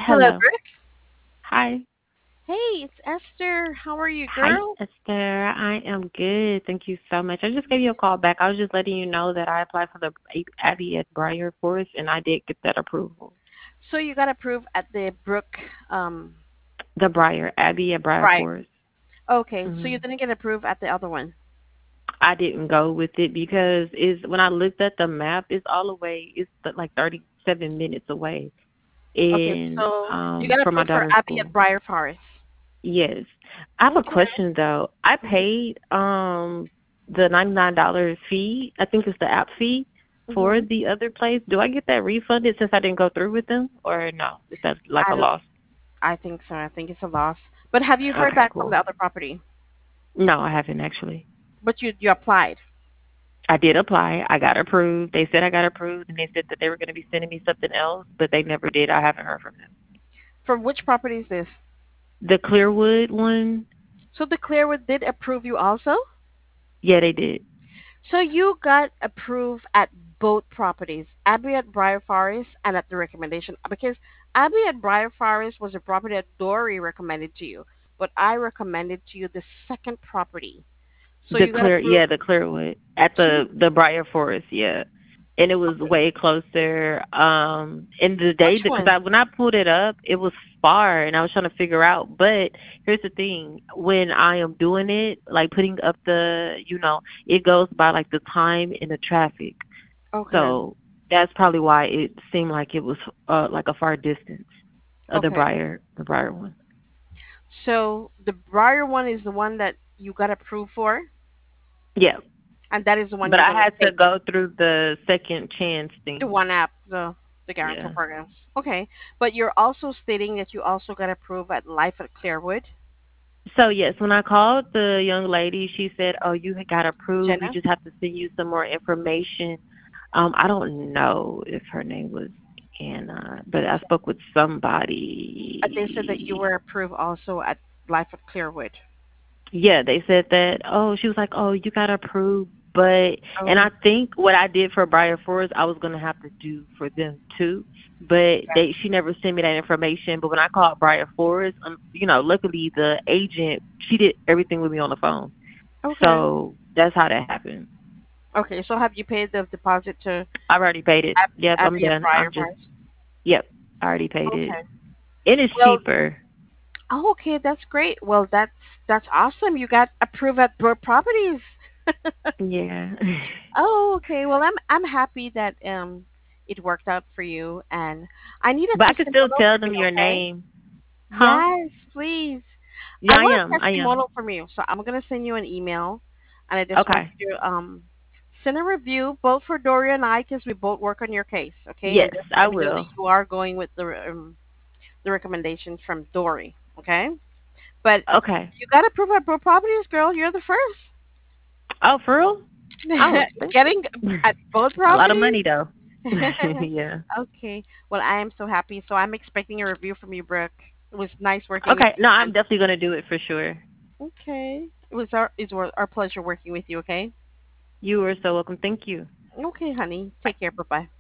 Hello, Hello. Brooke. Hi. Hey, it's Esther. How are you, Hi, girl? Esther. I am good. Thank you so much. I just gave you a call back. I was just letting you know that I applied for the Abbey at Briar Forest, and I did get that approval. So you got approved at the Brooke, um, The Briar Abbey at Briar right? Forest. Okay, so you hmm didn't get approved at the other one. I didn't go with it because is when I looked at the map, it's all the way. It's like 37 minutes away, Okay, in so you got from my approved for daughter's Abbey at school. Briar Forest. Yes. I have a Okay. question though. I paid the $99 fee. I think it's the app fee for Mm-hmm. the other place. Do I get that refunded since I didn't go through with them, or no? Is that like I a don't. loss? I think so. I think it's a loss. But have you heard Okay, back from the cool. other property? No, I haven't actually. But you applied. I did apply. I got approved. They said I got approved, and they said that they were going to be sending me something else, but they never did. I haven't heard from them. For which property is this? The Clearwood one, So the Clearwood did approve you also. yeah, they did. So you got approved at both properties, Abbey at Briar Forest and at the recommendation, because Abbey at Briar Forest was a property that Dory recommended to you, but I recommended to you the second property. So you got approved. Yeah, the Clearwood at So you, the Briar Forest, yeah. And it was way closer. And the day which because one? I when I pulled it up, it was far, and I was trying to figure out. But here's the thing: when I am doing it, like putting up it goes by like the time and the traffic. Okay, So that's probably why it seemed like it was like a far distance of okay. the Briar one. So the Briar one is the one that you got approved for, Yeah, and that is the one but you're I gonna had to take. go through the second chance The thing. one app, the guarantor Yeah. programs. Okay, but you're also stating that you also got approved at Life at Clearwood, So yes, when I called the young lady, she said, "Oh, you had got approved. We Jenna. just have to send you some more information." I don't know if her name was Anna, but I spoke with They said that you somebody. were approved also at Life at Clearwood. Yeah, they said that. Oh, she was like, "Oh, you got approved," and Oh, I think what I did for Briar Forest, I was gonna have to do for them too. But she never sent me that information. But when I called Briar Forest, luckily the agent, she did everything with me on the phone. okay. So that's how that happened. Okay, so have you paid the deposit to I've already paid it. Yep, I'm Abbey at done. Briar I'm just Forest? yep, I already paid it. Okay. It is Well, cheaper. oh, okay, that's great. Well, that's awesome. You got approved at Broad Properties. Yeah. Oh, okay. Well, I'm happy that it worked out for you, and I need a But I can still testimonial tell from them you. your Okay? name. Huh? Yes, please. Yeah, I I want a am. I am. testimonial from you, so I'm gonna send you an email, and I just want Okay. you to send a review both for Doria and I, because we both work on your case, okay? And Yes, just I let me know that will. you are going with the recommendations from Dory, okay? But Okay. you got to prove at Pro Properties, girl. You're the first. Oh, for real? Oh, thank you. Getting at both A lot of properties. money though. Yeah. Okay. Well, I am so happy. So I'm expecting a review from you, Brooke. It was nice working with Okay. you. No, I'm definitely gonna do it for sure. Okay. It's our pleasure working with you. Okay. You are so welcome. Thank you. Okay, honey. Take care. Bye bye.